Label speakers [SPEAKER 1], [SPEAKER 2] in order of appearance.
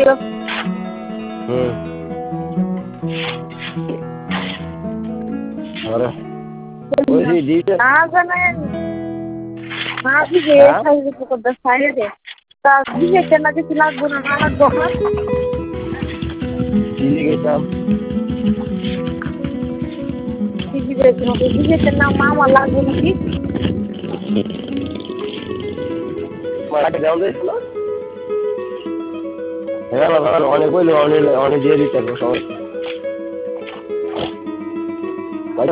[SPEAKER 1] না জানেন না দিকে সাইডে তা দিকে কেন কিছু লাগবো না না লাগবো না দিকে না মামা লাগবে নাকি
[SPEAKER 2] অনেক দিয়ে দিতে সবাই